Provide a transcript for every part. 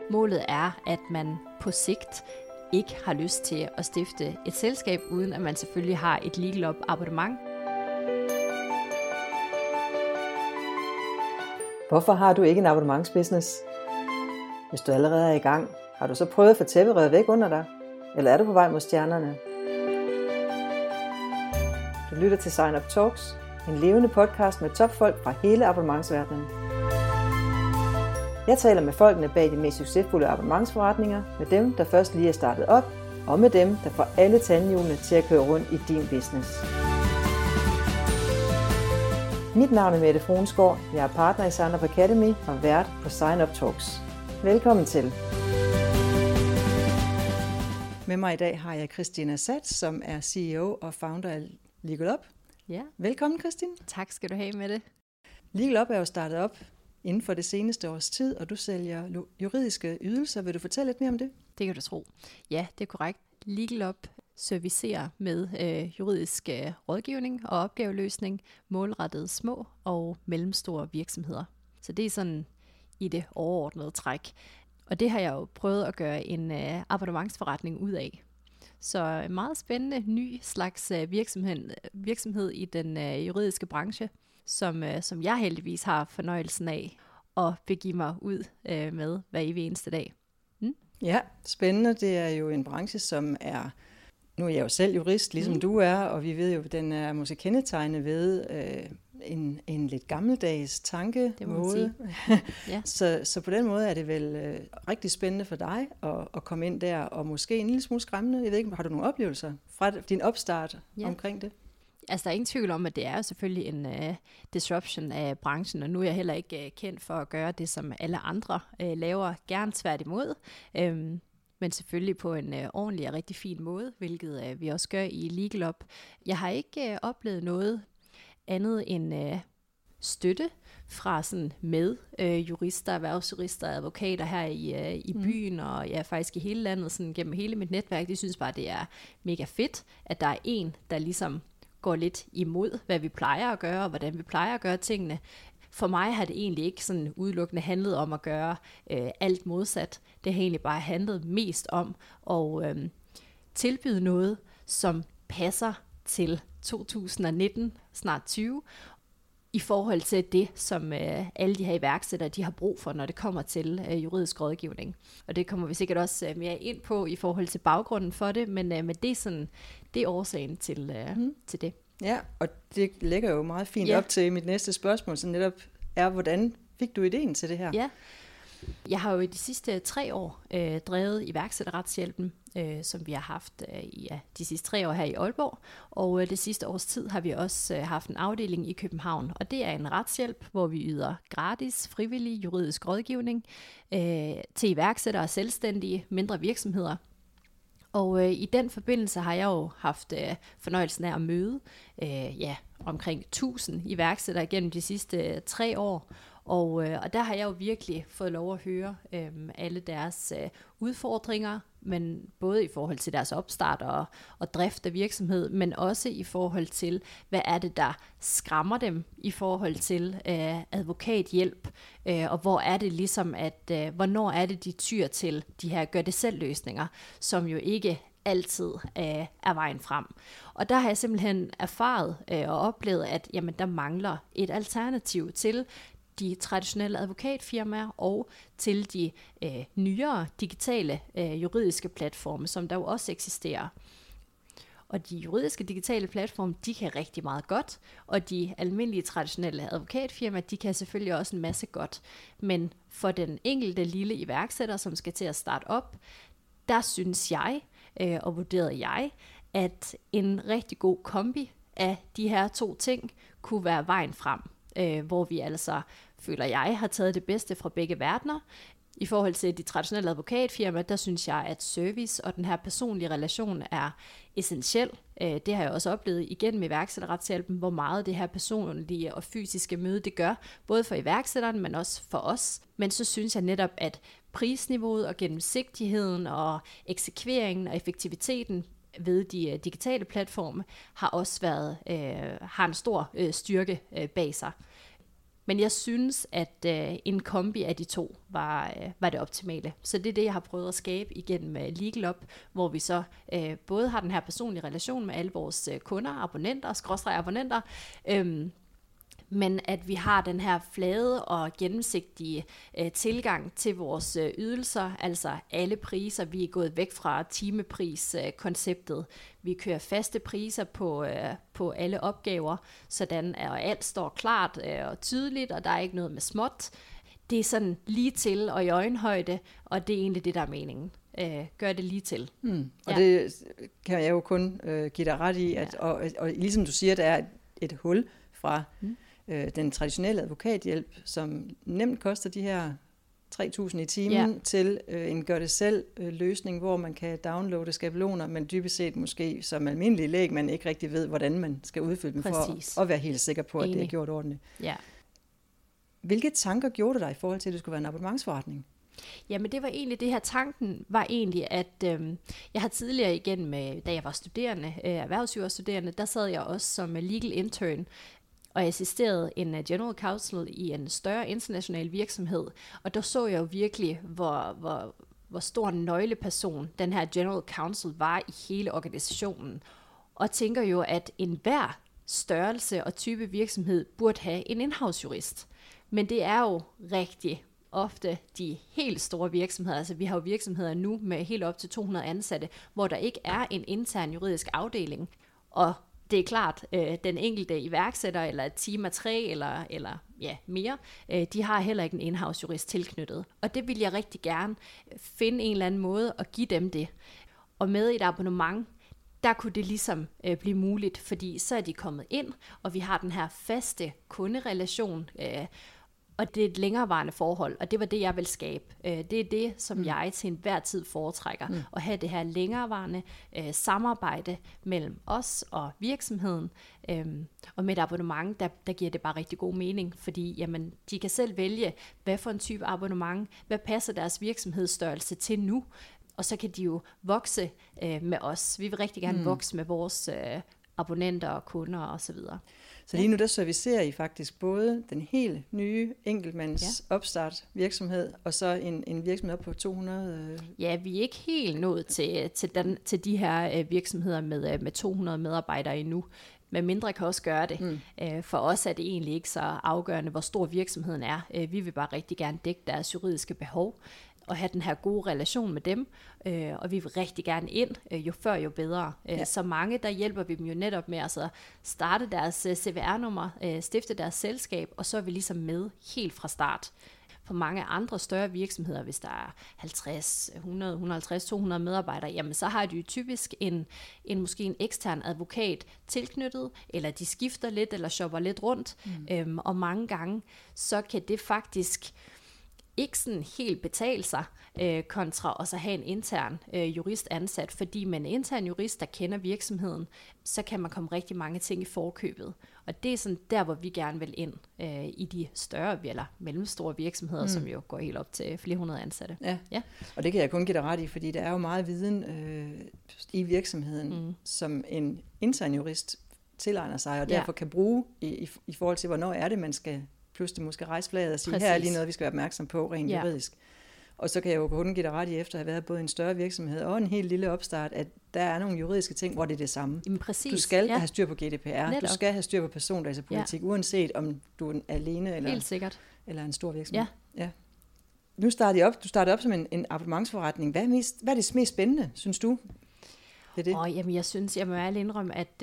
Målet er, at man på sigt ikke har lyst til at stifte et selskab, uden at man selvfølgelig har et Legal Up abonnement. Hvorfor har du ikke en abonnementsbusiness? Hvis du allerede er i gang, har du så prøvet at få tæpperøret væk under dig? Eller er du på vej mod stjernerne? Du lytter til Sign Up Talks, en levende podcast med topfolk fra hele abonnementsverdenen. Jeg taler med folkene bag de mest succesfulde abonnementsforretninger, med dem, der først lige er startet op, og med dem, der får alle tandhjulene til at køre rundt i din business. Mit navn er Mette Fruensgaard, jeg er partner i Sign Up Academy og vært på Sign Up Talks. Velkommen til. Med mig i dag har jeg Christina Sats, som er CEO og founder af Legal Up. Ja. Velkommen, Christine. Tak skal du have med det. Legal Up er jo startet op inden for det seneste års tid, og du sælger juridiske ydelser. Vil du fortælle lidt mere om det? Det kan du tro. Ja, det er korrekt. Legal Up servicerer med juridisk rådgivning og opgaveløsning målrettet små og mellemstore virksomheder. Så det er sådan i det overordnede træk. Og det har jeg jo prøvet at gøre en abonnementsforretning ud af. Så en meget spændende ny slags virksomhed i den juridiske branche, som jeg heldigvis har fornøjelsen af at begive mig ud med hver evig eneste dag. Ja, spændende. Det er jo en branche, som er... Nu er jeg jo selv jurist, ligesom du er, og vi ved jo, at den er måske kendetegnet ved en lidt gammeldags tankemåde. Ja. så på den måde er det vel rigtig spændende for dig at komme ind der, og måske en lille smule skræmmende. Jeg ved ikke, har du nogle oplevelser fra din opstart omkring det? Altså, der er ingen tvivl om, at det er selvfølgelig en disruption af branchen, og nu er jeg heller ikke kendt for at gøre det, som alle andre laver, gerne tværtimod. Men selvfølgelig på en ordentlig og rigtig fin måde, hvilket vi også gør i Legal Up. Jeg har ikke oplevet noget andet end støtte fra sådan med jurister, erhvervsjurister og advokater her i byen, og ja, faktisk i hele landet, sådan gennem hele mit netværk. De synes bare, det er mega fedt, at der er en, der ligesom går lidt imod, hvad vi plejer at gøre, og hvordan vi plejer at gøre tingene. For mig har det egentlig ikke sådan udelukkende handlet om at gøre alt modsat. Det har egentlig bare handlet mest om at tilbyde noget, som passer til 2019, snart 20, i forhold til det, som alle de her iværksættere, de har brug for, når det kommer til juridisk rådgivning. Og det kommer vi sikkert også mere ind på i forhold til baggrunden for det, men det er sådan, det er årsagen til det. Ja, og det lægger jo meget fint op til mit næste spørgsmål, så netop er, hvordan fik du ideen til det her? Ja, jeg har jo i de sidste 3 år drevet iværksætterretshjælpen, som vi har haft de sidste 3 år her i Aalborg, og det sidste års tid har vi også haft en afdeling i København, og det er en retshjælp, hvor vi yder gratis, frivillig juridisk rådgivning til iværksættere og selvstændige mindre virksomheder. Og i den forbindelse har jeg jo haft fornøjelsen af at møde omkring 1000 iværksættere gennem de sidste 3 år. Og der har jeg jo virkelig fået lov at høre alle deres udfordringer, men både i forhold til deres opstart og drift af virksomhed, men også i forhold til, hvad er det, der skræmmer dem i forhold til advokathjælp, og hvor er det ligesom, hvornår er det, de tyr til de her gør-det-selv-løsninger, som jo ikke altid er vejen frem. Og der har jeg simpelthen erfaret og oplevet, at jamen, der mangler et alternativ til de traditionelle advokatfirmaer og til de nyere digitale juridiske platforme, som der jo også eksisterer. Og de juridiske digitale platforme, de kan rigtig meget godt, og de almindelige traditionelle advokatfirmaer, de kan selvfølgelig også en masse godt. Men for den enkelte lille iværksætter, som skal til at starte op, der synes jeg, og vurderede jeg, at en rigtig god kombi af de her 2 ting kunne være vejen frem. Hvor vi altså, føler jeg, har taget det bedste fra begge verdener. I forhold til de traditionelle advokatfirmaer, der synes jeg, at service og den her personlige relation er essentiel. Det har jeg også oplevet igennem iværksætterretshjælpen, hvor meget det her personlige og fysiske møde det gør, både for iværksætteren, men også for os. Men så synes jeg netop, at prisniveauet og gennemsigtigheden og eksekveringen og effektiviteten ved de digitale platforme har også været har en stor styrke bag sig. Men jeg synes, at en kombi af de to var det optimale. Så det er det, jeg har prøvet at skabe igennem Legal Up, hvor vi så både har den her personlige relation med alle vores kunder, abonnenter, men at vi har den her flade og gennemsigtige tilgang til vores ydelser, altså alle priser. Vi er gået væk fra timepris-konceptet. Vi kører faste priser på alle opgaver, sådan at alt står klart og tydeligt, og der er ikke noget med småt. Det er sådan lige til og i øjenhøjde, og det er egentlig det, der er meningen. Gør det lige til. Og det kan jeg jo kun give dig ret i, at, og ligesom du siger, der er et hul fra den traditionelle advokathjælp, som nemt koster de her 3.000 i timen, til en gør-det-selv løsning, hvor man kan downloade skabeloner, men dybest set måske som almindelig læg, man ikke rigtig ved, hvordan man skal udfylde dem for at være helt sikker på, at det er gjort ordentligt. Ja. Hvilke tanker gjorde du dig i forhold til, at det skulle være en abonnementsforretning? Jamen det var egentlig det her, tanken var egentlig, at jeg har tidligere igennem, da jeg var studerende, erhvervsjurastuderende, der sad jeg også som legal intern, og assisterede en general counsel i en større international virksomhed, og der så jeg jo virkelig, hvor stor en nøgleperson den her general counsel var i hele organisationen, og tænker jo, at enhver størrelse og type virksomhed burde have en in-house jurist. Men det er jo rigtig ofte de helt store virksomheder, altså vi har jo virksomheder nu med helt op til 200 ansatte, hvor der ikke er en intern juridisk afdeling, og det er klart, den enkelte iværksætter, eller et team af 3, eller mere, de har heller ikke en in-house jurist tilknyttet. Og det vil jeg rigtig gerne finde en eller anden måde at give dem det. Og med et abonnement, der kunne det ligesom blive muligt, fordi så er de kommet ind, og vi har den her faste kunderelation, og det er et længerevarende forhold, og det var det, jeg vil skabe. Det er det, som jeg til enhver tid foretrækker, at have det her længerevarende samarbejde mellem os og virksomheden. Og med et abonnement, der giver det bare rigtig god mening, fordi jamen, de kan selv vælge, hvad for en type abonnement, hvad passer deres virksomhedsstørrelse til nu, og så kan de jo vokse med os. Vi vil rigtig gerne vokse med vores abonnenter og kunder osv. Så lige nu der servicerer I faktisk både den helt nye enkeltmands opstart virksomhed, og så en virksomhed op på 200... Ja, vi er ikke helt nået til de her virksomheder med 200 medarbejdere endnu. Men mindre kan også gøre det. For os er det egentlig ikke så afgørende, hvor stor virksomheden er. Vi vil bare rigtig gerne dække deres juridiske behov og have den her gode relation med dem, og vi vil rigtig gerne ind, jo før jo bedre. Så mange, der hjælper vi dem jo netop med at starte deres CVR-nummer, stifte deres selskab, og så er vi ligesom med helt fra start. For mange andre større virksomheder, hvis der er 50, 100, 150, 200 medarbejdere, jamen så har de jo typisk måske en ekstern advokat tilknyttet, eller de skifter lidt, eller shopper lidt rundt, og mange gange, så kan det faktisk ikke sådan helt betale sig kontra også at have en intern jurist ansat, fordi med en intern jurist, der kender virksomheden, så kan man komme rigtig mange ting i forkøbet. Og det er sådan der, hvor vi gerne vil ind i de større eller mellemstore virksomheder, som jo går helt op til flere hundrede ansatte. Ja, og det kan jeg kun give dig ret i, fordi der er jo meget viden i virksomheden, som en intern jurist tilegner sig, og derfor kan bruge i forhold til, hvornår er det, man skal pludselig måske rejse flaget og sige, her er lige noget, vi skal være opmærksom på rent juridisk. Og så kan jeg jo kun give dig ret i, efter at have været både en større virksomhed og en helt lille opstart, at der er nogle juridiske ting, hvor det er det samme. Jamen, præcis. Du skal have styr på GDPR, du skal have styr på persondatapolitik, uanset om du er alene eller en stor virksomhed. Ja. Nu starter du startede op som en abonnementsforretning. Hvad er det mest spændende, synes du? Jamen, jeg synes, jeg må ærligt indrømme, at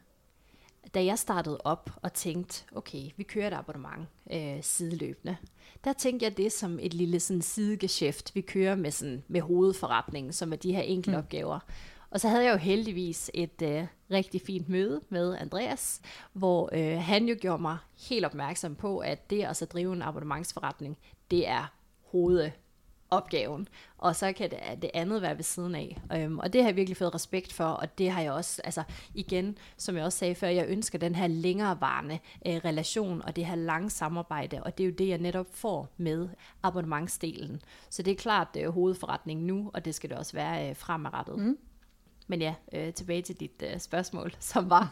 da jeg startede op og tænkte, okay, vi kører et abonnement sideløbende, der tænkte jeg det som et lille sådan sidegeschæft, vi kører med hovedforretningen, som er de her enkelte opgaver. Og så havde jeg jo heldigvis et rigtig fint møde med Andreas, hvor han jo gjorde mig helt opmærksom på, at det at så drive en abonnementsforretning, det er hovedopgaven, og så kan det andet være ved siden af. Og det har jeg virkelig fået respekt for, og det har jeg også, altså igen, som jeg også sagde før, jeg ønsker den her længerevarende relation, og det her lange samarbejde, og det er jo det, jeg netop får med abonnementsdelen. Så det er klart, det er hovedforretningen nu, og det skal det også være fremadrettet. Men ja, tilbage til dit spørgsmål, som var...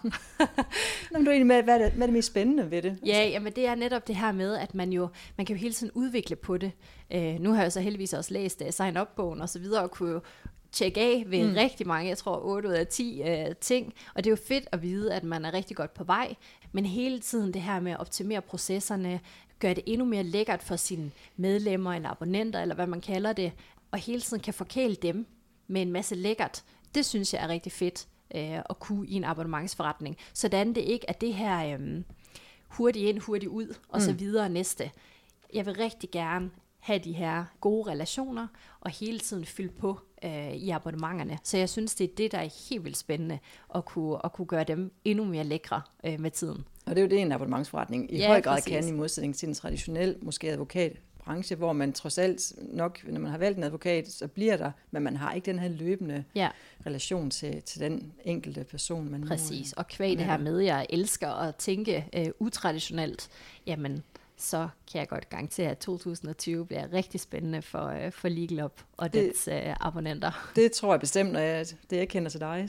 Hvad er det mest spændende ved det? Ja, jamen det er netop det her med, at man kan jo hele tiden udvikle på det. Nu har jeg så heldigvis også læst sign-up-bogen og så videre, og kunne jo tjekke af ved rigtig mange, jeg tror 8 ud af 10 ting. Og det er jo fedt at vide, at man er rigtig godt på vej. Men hele tiden det her med at optimere processerne, gøre det endnu mere lækkert for sine medlemmer eller abonnenter, eller hvad man kalder det, og hele tiden kan forkæle dem med en masse lækkert. Det synes jeg er rigtig fedt at kunne i en abonnementsforretning. Sådan det ikke er det her hurtigt ind, hurtigt ud, og så videre næste. Jeg vil rigtig gerne have de her gode relationer, og hele tiden fylde på i abonnementerne. Så jeg synes, det er det, der er helt vildt spændende, at kunne gøre dem endnu mere lækre med tiden. Og det er jo det, en abonnementsforretning i høj grad kan, i modsætning til en traditionel, måske advokatbranche, hvor man trods alt nok, når man har valgt en advokat, så bliver der, men man har ikke den her løbende relation til den enkelte person. Man Præcis, og kvæg det her med, jeg elsker at tænke utraditionelt, jamen, så kan jeg godt garantere, at 2020 bliver rigtig spændende for Legal Up og dets abonnenter. Det tror jeg bestemt, når jeg kender til dig,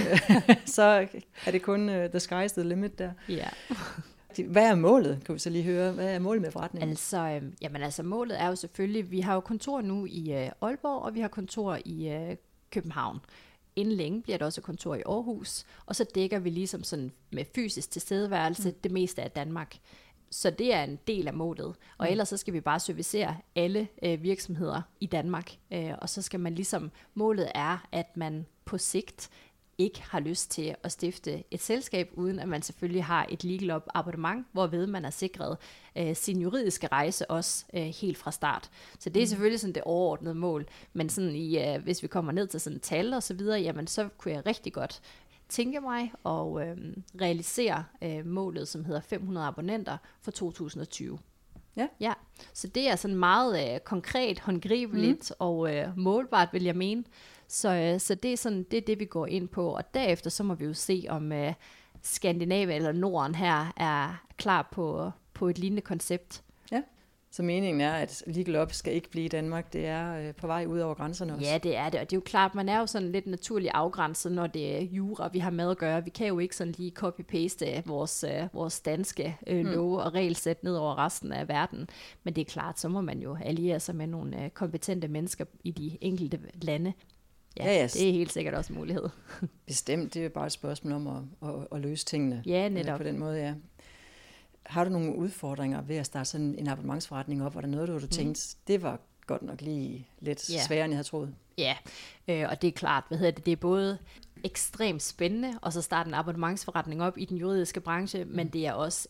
så er det kun the sky's the limit der. Ja. Hvad er målet, kan vi så lige høre? Hvad er målet med forretningen? Altså målet er jo selvfølgelig, vi har jo kontor nu i Aalborg, og vi har kontor i København. Inden længe bliver der også kontor i Aarhus, og så dækker vi ligesom sådan med fysisk tilstedeværelse det meste af Danmark. Så det er en del af målet. Og ellers så skal vi bare servicere alle virksomheder i Danmark. Og så skal man ligesom, målet er, at man på sigt ikke har lyst til at stifte et selskab, uden at man selvfølgelig har et Legal Up abonnement, hvorved man er sikret sin juridiske rejse også helt fra start. Så det er selvfølgelig sådan det overordnede mål. Men sådan hvis vi kommer ned til sådan tal og så videre, jamen så kunne jeg rigtig godt tænke mig at realisere målet, som hedder 500 abonnenter for 2020. Ja. Så det er sådan meget konkret, håndgribeligt og målbart, vil jeg mene. Så det er sådan, det er det, vi går ind på. Og derefter så må vi jo se, om Skandinavien eller Norden her er klar på et lignende koncept. Ja. Så meningen er, at Legal Up skal ikke blive i Danmark. Det er på vej ud over grænserne også. Ja, det er det. Og det er jo klart, man er jo sådan lidt naturligt afgrænset, når det er jura, vi har med at gøre. Vi kan jo ikke sådan lige copy-paste vores danske love og regelsæt ned over resten af verden. Men det er klart, så må man jo alliere sig med nogle kompetente mennesker i de enkelte lande. Ja, det er helt sikkert også en mulighed. Bestemt. Det er jo bare et spørgsmål om at løse tingene på den måde, ja. Har du nogle udfordringer ved at starte sådan en abonnementsforretning op? Var der noget, du tænkte, det var godt nok lige lidt sværere, end jeg havde troet? Ja, og det er klart, det er både ekstremt spændende at så starte en abonnementsforretning op i den juridiske branche, men det er også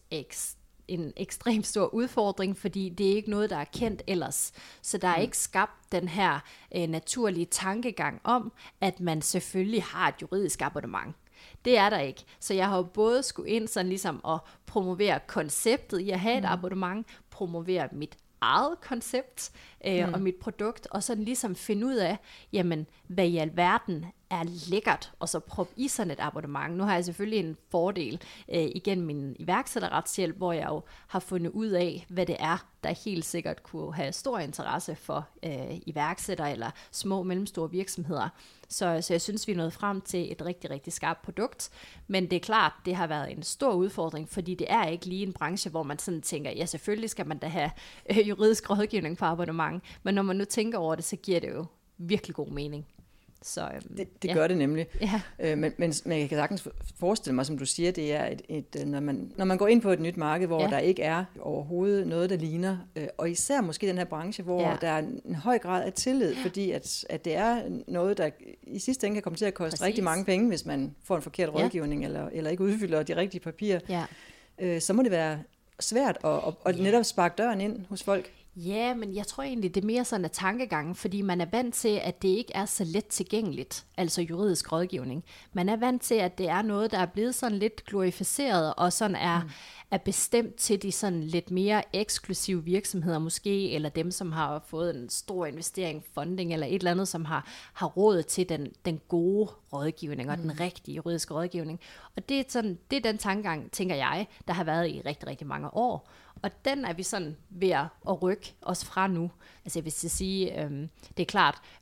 en ekstremt stor udfordring, fordi det er ikke noget, der er kendt ellers. Så der er ikke skabt den her naturlige tankegang om, at man selvfølgelig har et juridisk abonnement. Det er der ikke. Så jeg har jo både skulle ind sådan ligesom at promovere konceptet i at have et abonnement, promovere mit eget koncept og mit produkt, og sådan ligesom finde ud af, jamen, hvad i alverden er lækkert, og så proppe i sådan et abonnement. Nu har jeg selvfølgelig en fordel igennem min iværksætterretshjælp, hvor jeg jo har fundet ud af, hvad det er, der helt sikkert kunne have stor interesse for iværksættere eller små og mellemstore virksomheder. Så jeg synes, vi er nået frem til et rigtig, rigtig skarpt produkt. Men det er klart, det har været en stor udfordring, fordi det er ikke lige en branche, hvor man sådan tænker, ja, selvfølgelig skal man da have juridisk rådgivning på abonnement. Men når man nu tænker over det, så giver det jo virkelig god mening. Så, det gør det nemlig. Ja. Men jeg kan sagtens forestille mig, som du siger, det er når man går ind på et nyt marked, hvor der ikke er overhovedet noget, der ligner, og især måske den her branche, hvor der er en høj grad af tillid, fordi at det er noget, der i sidste ende kan komme til at koste rigtig mange penge, hvis man får en forkert rådgivning, eller ikke udfylder de rigtige papirer. Så må det være svært at netop sparke døren ind hos folk. Ja, men jeg tror egentlig, det er mere sådan en tankegang, fordi man er vant til, at det ikke er så let tilgængeligt, altså juridisk rådgivning. Man er vant til, at det er noget, der er blevet sådan lidt glorificeret, og sådan er bestemt til de sådan lidt mere eksklusive virksomheder måske, eller dem, som har fået en stor investering, funding, eller et eller andet, som har råd til den gode rådgivning, og den rigtige juridiske rådgivning. Og det er den tankegang, tænker jeg, der har været i rigtig, rigtig mange år. Og den er vi sådan ved at rykke os fra nu. Altså jeg vil sige, det er klart,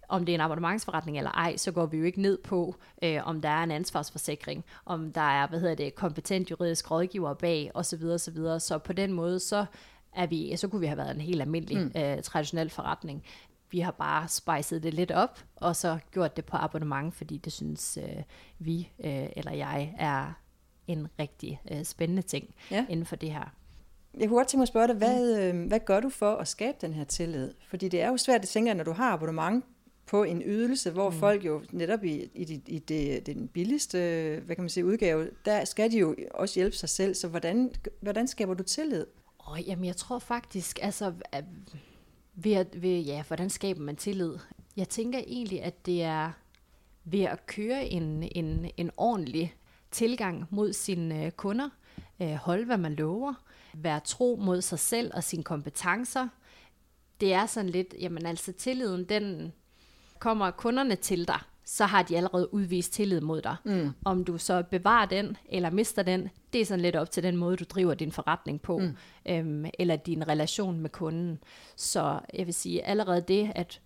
om det er en abonnementsforretning eller ej, så går vi jo ikke ned på, om der er en ansvarsforsikring, om der er, kompetent juridisk rådgiver bag, osv. osv. Så på den måde, så kunne vi have været en helt almindelig traditionel forretning. Vi har bare spejset det lidt op, og så gjort det på abonnement, fordi det synes vi, eller jeg, er en rigtig spændende ting inden for det her. Jeg kunne godt tænke mig at spørge dig, hvad gør du for at skabe den her tillid? Fordi det er jo svært at tænke, når du har abonnement på en ydelse, hvor folk jo netop i den billigste, hvad kan man sige, udgave, der skal de jo også hjælpe sig selv. Så hvordan skaber du tillid? Jamen jeg tror faktisk, altså, hvordan skaber man tillid? Jeg tænker egentlig, at det er ved at køre en ordentlig tilgang mod sine kunder, holde hvad man lover, være tro mod sig selv og sine kompetencer. Det er sådan lidt, jamen altså tilliden, den kommer kunderne til dig, så har de allerede udvist tillid mod dig. Om du så bevarer den, eller mister den, det er sådan lidt op til den måde, du driver din forretning på, eller din relation med kunden. Så jeg vil sige, allerede det, at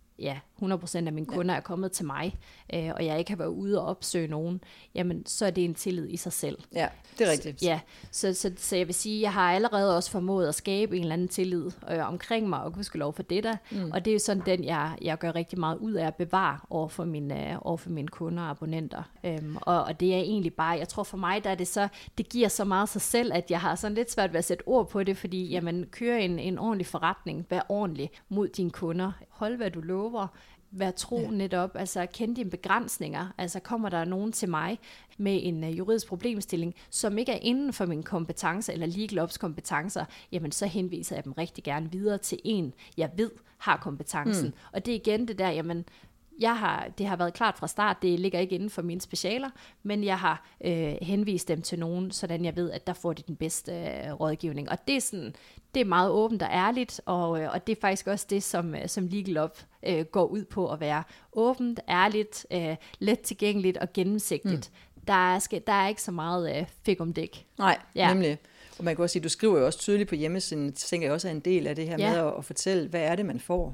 100% af mine kunder er kommet til mig, og jeg ikke har været ude og opsøge nogen, jamen så er det en tillid i sig selv. Ja, det er rigtigt. Så jeg vil sige, jeg har allerede også formået at skabe en eller anden tillid omkring mig, og gudskelov for det der, og det er jo sådan den, jeg gør rigtig meget ud af at bevare over for mine kunder og abonnenter. Og det er egentlig bare, jeg tror for mig, der er det så, det giver så meget sig selv, at jeg har sådan lidt svært ved at sætte ord på det, fordi jamen, kør en ordentlig forretning, vær ordentlig mod dine kunder, hold hvad du lover, vær tro netop, altså kende dine begrænsninger, altså kommer der nogen til mig med en juridisk problemstilling, som ikke er inden for mine kompetencer, eller legal ops kompetencer, jamen så henviser jeg dem rigtig gerne videre til en, jeg ved har kompetencen. Og det er igen det der, jamen, det har været klart fra start, det ligger ikke inden for mine specialer, men jeg har henvist dem til nogen, sådan jeg ved, at der får de den bedste rådgivning. Og det er sådan, det er meget åbent og ærligt, og det er faktisk også det, som Legal Up går ud på at være åbent, ærligt, let tilgængeligt og gennemsigtigt. Der er ikke så meget fik om dæk. Nej, nemlig. Og man kan også sige, du skriver jo også tydeligt på hjemmesiden, tænker jeg også er en del af det her med at fortælle, hvad er det, man får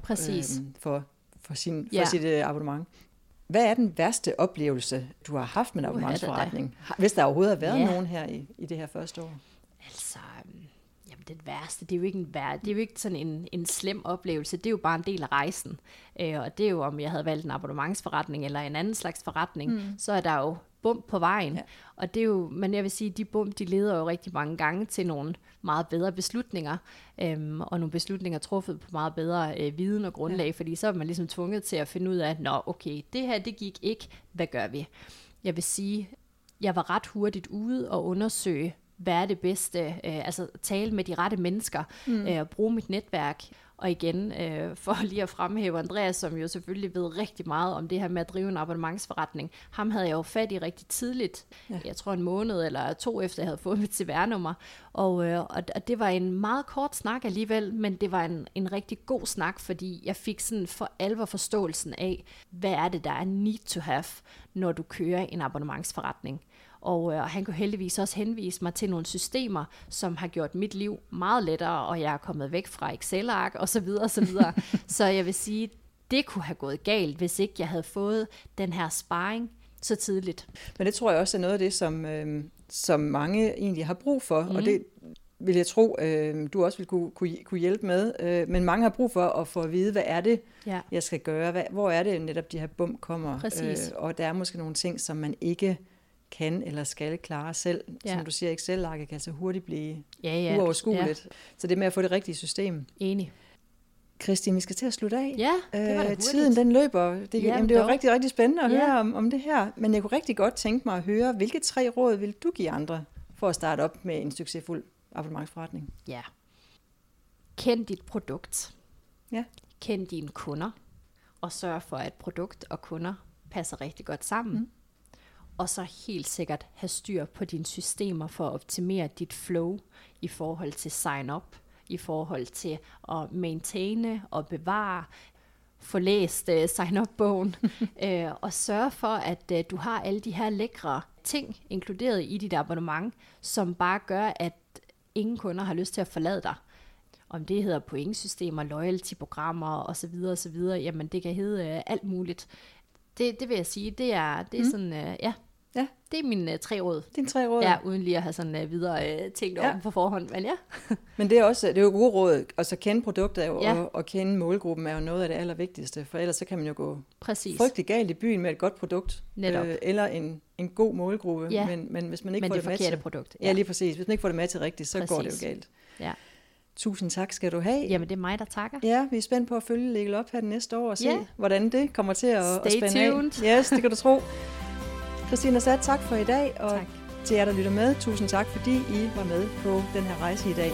for sit abonnement. Hvad er den værste oplevelse, du har haft med en abonnementsforretning? Hvis der overhovedet har været nogen her i det her første år? Altså, det værste, det er jo ikke sådan en slem oplevelse, det er jo bare en del af rejsen. Og det er jo, om jeg havde valgt en abonnementsforretning eller en anden slags forretning, så er der jo bump på vejen. Ja. Og det er jo, men jeg vil sige, de bump, de leder jo rigtig mange gange til nogle meget bedre beslutninger, og nogle beslutninger truffet på meget bedre viden og grundlag, fordi så er man ligesom tvunget til at finde ud af, det her, det gik ikke, hvad gør vi? Jeg vil sige, jeg var ret hurtigt ude og undersøge, hvad er det bedste, altså tale med de rette mennesker, bruge mit netværk, og igen, for lige at fremhæve Andreas, som jo selvfølgelig ved rigtig meget om det her med at drive en abonnementsforretning, ham havde jeg jo fat i rigtig tidligt, jeg tror en måned eller 2 efter jeg havde fået mit CVR-nummer, og det var en meget kort snak alligevel, men det var en rigtig god snak, fordi jeg fik sådan for alvor forståelsen af, hvad er det, der er need to have, når du kører en abonnementsforretning. Og han kunne heldigvis også henvise mig til nogle systemer, som har gjort mit liv meget lettere, og jeg er kommet væk fra Excel-ark og så videre, og så videre. Så jeg vil sige, det kunne have gået galt, hvis ikke jeg havde fået den her sparring så tidligt. Men det tror jeg også er noget af det, som mange egentlig har brug for, og det vil jeg tro, du også vil kunne hjælpe med. Men mange har brug for at få at vide, hvad er det, jeg skal gøre? Hvor er det netop, de her bump kommer? Og der er måske nogle ting, som man ikke kan eller skal klare selv. Som du siger, Excel-arket kan så hurtigt blive uoverskueligt. Så det med at få det rigtige system. Enig. Christine, vi skal til at slutte af. Ja, det var det tiden den løber. Det var rigtig, rigtig spændende at høre om det her. Men jeg kunne rigtig godt tænke mig at høre, hvilke 3 råd vil du give andre for at starte op med en succesfuld abonnementsforretning? Ja. Kend dit produkt. Ja. Kend dine kunder. Og sørg for, at produkt og kunder passer rigtig godt sammen. Og så helt sikkert have styr på dine systemer for at optimere dit flow i forhold til sign-up, i forhold til at maintaine og bevare, få læst sign-up-bogen, og sørge for, at du har alle de her lækre ting inkluderet i dit abonnement, som bare gør, at ingen kunder har lyst til at forlade dig. om det hedder pointsystemer, loyalty-programmer osv., jamen det kan hedde alt muligt. Det vil jeg sige, det er sådan, det er mine 3 råd. Dine 3 råd? Ja, uden lige at have sådan videre tænkt over på forhånd, men ja. Men det er jo gode råd, og så kende produktet og kende målgruppen er jo noget af det allervigtigste, for ellers så kan man jo gå frygtelig galt i byen med et godt produkt, eller en god målgruppe, men hvis man ikke får det med til produkt. Ja, lige præcis. Hvis man ikke får det med til rigtigt, så går det jo galt. Ja. Tusind tak skal du have. Jamen, det er mig, der takker. Ja, vi er spændt på at følge Legal Up her næste år og se, hvordan det kommer til at spænde tuned. af. Yes, det kan du tro. Christine Assad, tak for i dag, og tak. Til jer, der lytter med, tusind tak, fordi I var med på den her rejse i dag.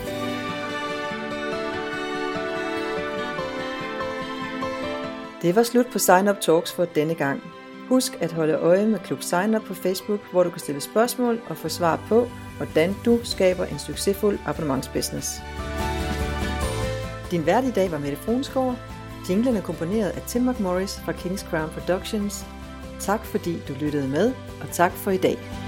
Det var slut på Sign Up Talks for denne gang. Husk at holde øje med Klub Sign Up på Facebook, hvor du kan stille spørgsmål og få svar på, hvordan du skaber en succesfuld abonnementsbusiness. Din vært i dag var Mette Fruensgaard. Jinglen er komponeret af Tim McMorris fra King's Crown Productions. Tak fordi du lyttede med, og tak for i dag.